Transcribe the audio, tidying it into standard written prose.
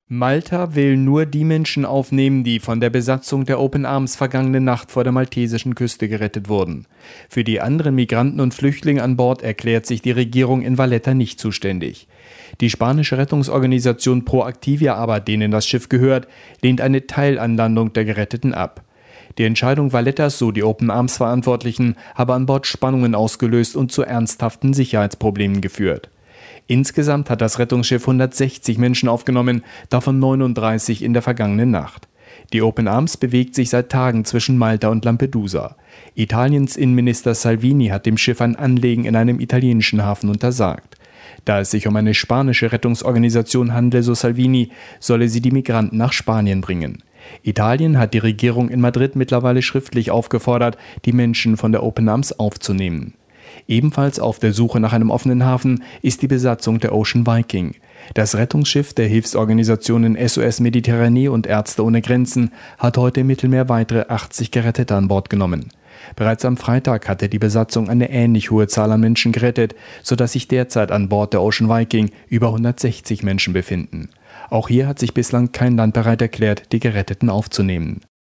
Malta will nur die Menschen aufnehmen, die von der Besatzung der Open Arms vergangene Nacht vor der maltesischen Küste gerettet wurden. Für die anderen Migranten und Flüchtlinge an Bord erklärt sich die Regierung in Valletta nicht zuständig. Die spanische Rettungsorganisation Proactivia aber, denen das Schiff gehört, lehnt eine Teilanlandung der Geretteten ab. Die Entscheidung Vallettas, so die Open Arms Verantwortlichen, habe an Bord Spannungen ausgelöst und zu ernsthaften Sicherheitsproblemen geführt. Insgesamt hat das Rettungsschiff 160 Menschen aufgenommen, davon 39 in der vergangenen Nacht. Die Open Arms bewegt sich seit Tagen zwischen Malta und Lampedusa. Italiens Innenminister Salvini hat dem Schiff ein Anlegen in einem italienischen Hafen untersagt. Da es sich um eine spanische Rettungsorganisation handle, so Salvini, solle sie die Migranten nach Spanien bringen. Italien hat die Regierung in Madrid mittlerweile schriftlich aufgefordert, die Menschen von der Open Arms aufzunehmen. Ebenfalls auf der Suche nach einem offenen Hafen ist die Besatzung der Ocean Viking. Das Rettungsschiff der Hilfsorganisationen SOS Mediterranee und Ärzte ohne Grenzen hat heute im Mittelmeer weitere 80 Gerettete an Bord genommen. Bereits am Freitag hatte die Besatzung eine ähnlich hohe Zahl an Menschen gerettet, sodass sich derzeit an Bord der Ocean Viking über 160 Menschen befinden. Auch hier hat sich bislang kein Land bereit erklärt, die Geretteten aufzunehmen.